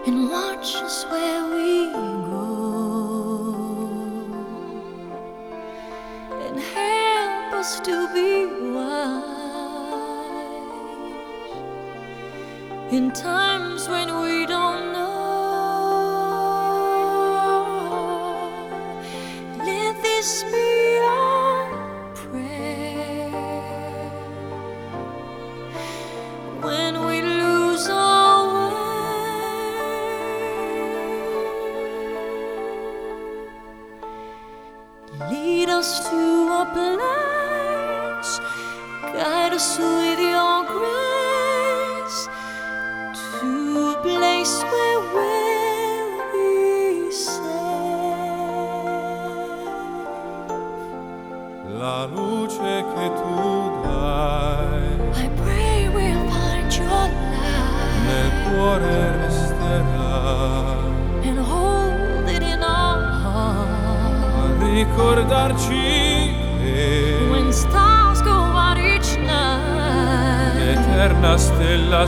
and watch us where we go, and help us to be wise in times when we don't know. Let this be our prayer when we lose our way. Lead us to a place, guide us with your grace, to a place where we'll be safe. La luce che tu dai I pray we'll find your light nel cuore resterà, and hold it in our heart. a ricordarci che When stars go out each night, l'eterna stella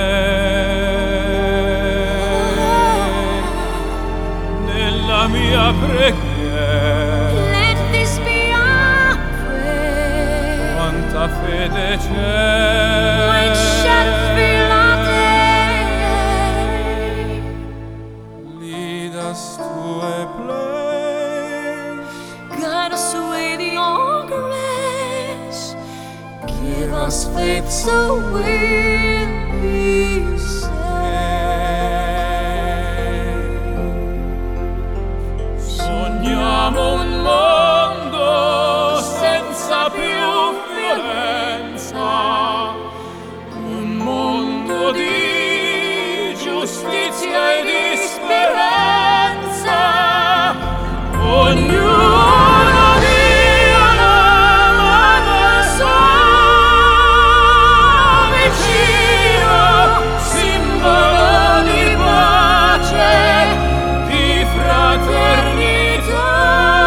sei nella mia preghiera. let this be our prayer. Quanta fede c'è When shadows fill our day, lead us to a place, guide us with your grace. Give us faith so we'll be safe. sogniamo un mondo senza più violenza, un mondo di giustizia e di speranza. Ognuno Dio l'ama suo vicino, simbolo di pace, di fraternità.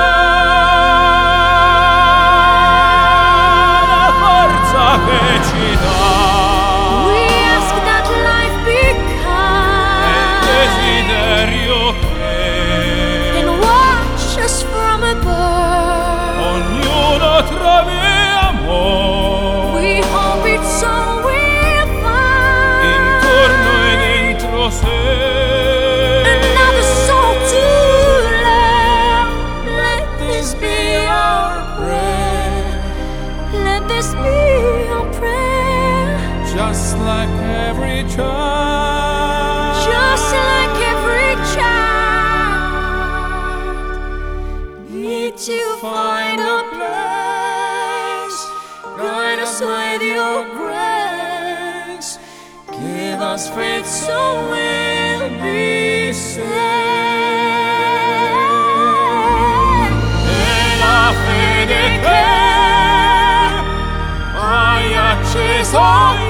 La forza che ci dà We ask that life be è il kind desiderio che and watch us from above. ognuno trovi amore We hope it's so we'll find intorno e dentro sé. another soul to love. Let this be our prayer. Let this be our prayer. Just like every child, Just like every child, need to find a place. Guide us with your grace. Give us faith so we'll be safe. e la fede che hai acceso